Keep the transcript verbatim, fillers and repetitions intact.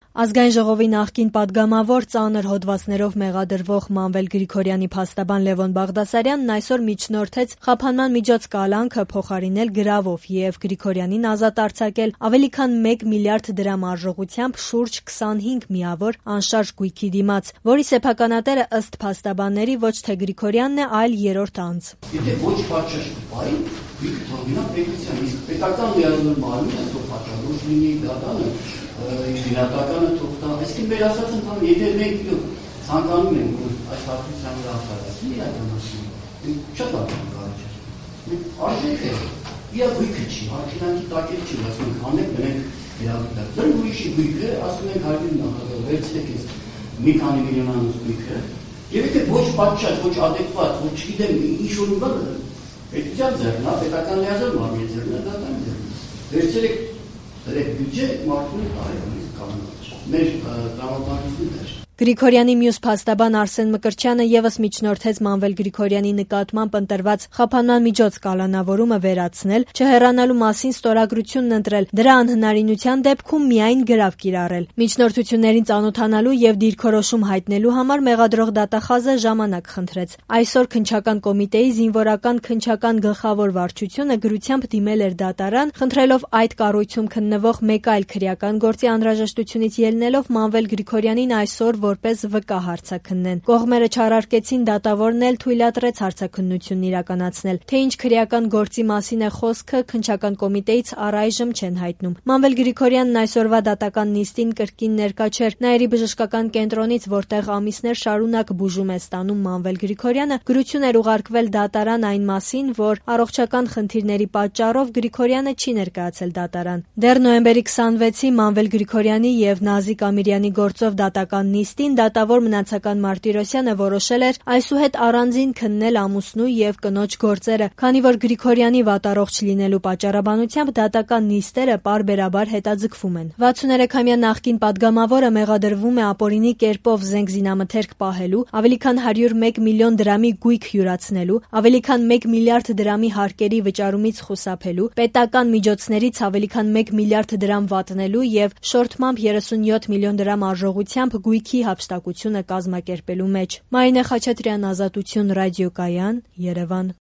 Ազգային ժողովի նախկին պատգամավոր, ծանր հոդվածներով մեղադրվող Մանվել Գրիգորյանի փաստաբան Լևոն Բաղդասարյանն այսօր միջնորդեց խափանման միջոց կալանքը փոխարինել գրավով եւ Գրիգորյանին ազատ արձակել ավելի քան մեկ միլիարդ դրամ արժողությամբ շուրջ քսանհինգ միավոր անշարժ գույքի դիմաց, որի սեփականատերը ըստ փաստաբանների ոչ թե Գրիգորյանն է, այլ երրորդ անձ։ Եթե ոչ պատշաճ կպայի, գույքը թողնա պետության, իսկ պետական լիազոր մարմինը թող պատժամիջ լինի, դատանը Իրատականը թող տա, այսինքն մեր ասած ընթանում, եթե մենք ցանկանում ենք, որ այս հարթության վրա ասացին իրականացնի, շատ ակնհայտ կարիք է։ Արժեք է, իր գույքը չի, հարկինանքի տակել չի, ասում ենք հանեք, բնենք իրավիճակ։ Դրն ուրիշի գույքը, ասում ենք հարգին նախագահ, վերցրեք ես մի քանի միլիոնանոց գույքը, եւ եթե ոչ պատշաճ, ոչ ադեկվատ, ոչ չգիտեմ, ինչ-որ բան պետության ձեռն է, պետական լիազոր մարմինի ձեռն է, դատանի ձեռն է։ Վերցրեք դրեք բյուջե մարդուն տարեգանից կանոնջ։ Մեր տրամաբանությունն էր։ Գրիգորյանի մյուս փաստաբան Արսեն Մկրտչյանը եւս միջնորդեց Մանվել Գրիգորյանի նկատմամբ ընտրված խափանման միջոց կալանավորումը վերացնել, չհեռանալու մասին ստորագրությունն ընտրել, դրա անհնարինության դեպքում միայն գրավ կիրառել։ Միջնորդություններին ծանոթանալու եւ դիրքորոշում հայտնելու համար մեղադրող դատախազը ժամանակ խնդրեց։ Այսօր քննչական կոմիտեի զինվորական քննչական գլխավոր վարչությունը գրությամբ դիմել էր դատարան, խնդրելով այդ կառույցում քննվող մեկ այլ քրեական գործի անհրաժեշտությունից ելնելով Մանվել Գրիգորյանին այսօր որպես վկա հարցաքննեն։ Կողմերը չարարկեցին, դատավորն էլ թույլատրեց հարցաքննությունն իրականացնել։ Թե ինչ քրեական գործի մասին է խոսքը, քննչական կոմիտեից առայժմ չեն հայտնում։ Մանվել Գրիգորյանն այսօրվա դատական նիստին կրկին ներկա չէր։ Նաիրի բժշկական կենտրոնից, որտեղ ամիսներ շարունակ բուժում է ստանում Մանվել Գրիգորյանը, գրություն էր ուղարկվել դատարան այն մասին, որ առողջական խնդիրների պատճառով Գրիգորյանը չի ներկայացել դատարան։ Դեռ նոյեմբերի քսանվեցի Մանվել Գրիգորյանի եւ Նազիկ Ամիրյանի գործով դատական նիստ դատավոր Մնացական Մարտիրոսյանը որոշել էր այսուհետ առանձին քննել ամուսնու եւ կնոջ գործերը, քանի որ Գրիգորյանի վատառողջ լինելու պատճառաբանությամբ դատական նիստերը պարբերաբար հետաձգվում են։ վաթսուներեքամյա նախկին պատգամավորը մեղադրվում է ապօրինի կերպով զենք զինամթերք պահելու, ավելի քան հարյուր մեկ միլիոն դրամի գույք յուրացնելու, ավելի քան մեկ միլիարդ դրամի հարկերի վճարումից խուսափելու, պետական միջոցներից ավելի քան մեկ միլիարդ դրամ վատնելու եւ շորթմամբ երեսունյոթ միլիոն դրամ արժողությամբ գույքի հափշտակությունը կազմակերպելու մեջ։ Մարինե Խաչատրյան, Ազատություն ռադիոկայան, Երևան։